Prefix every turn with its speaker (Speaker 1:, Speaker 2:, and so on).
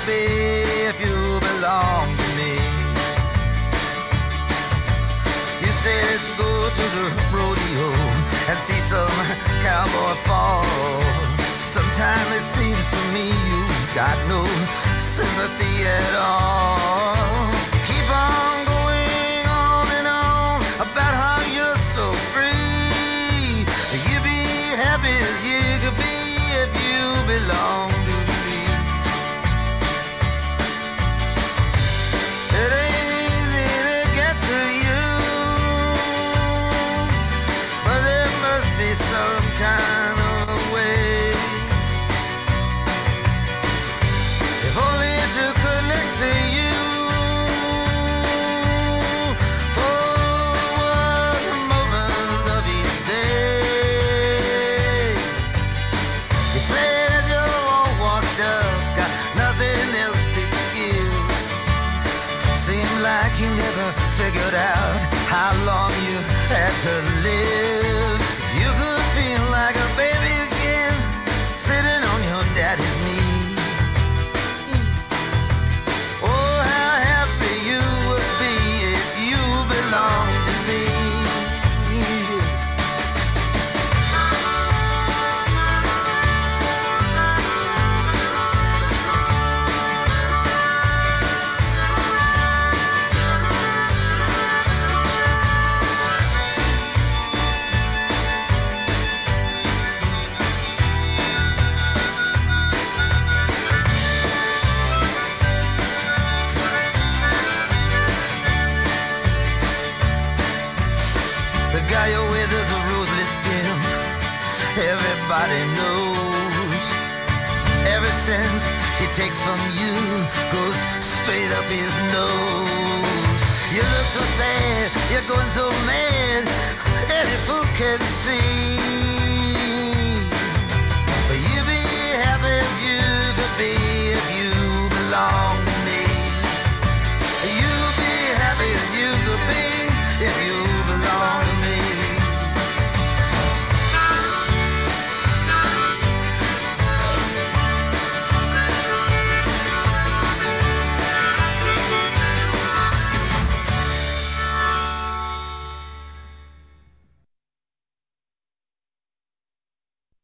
Speaker 1: could be if you belong to me. You say let's go to the rodeo and see some cowboy fall. Sometimes it seems to me you've got no sympathy at all. Keep on going on and on about how you're so free. You be happy as you could be if you belong to me. It ain't easy to get to you, but there must be some kind of way. If only to connect to you. For the moment of each day. You say that you're all washed up, got nothing else to give. Seems like you never figured out how long you had to live. You could feel like a baby again, sitting on your daddy's knee. Oh, how happy you would be if you belonged to me. The guy you're with is a ruthless pimp, everybody knows. Every cent he takes from you goes straight up his nose. You look so sad, you're going so mad, any fool can see.